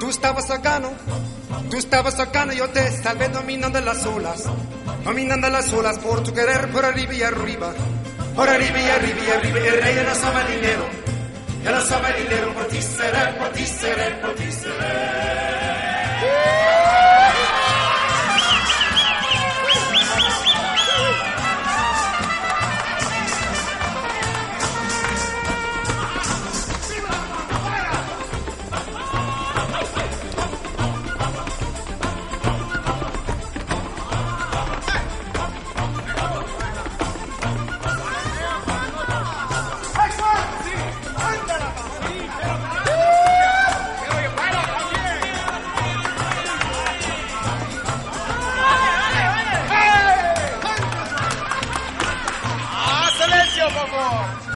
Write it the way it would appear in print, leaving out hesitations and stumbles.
tú estabas sacano, yo te salvé dominando las olas por tu querer, por arriba y arriba, por arriba y arriba y arriba, el rey de la marinero, por ti seré, por ti seré, por ti seré.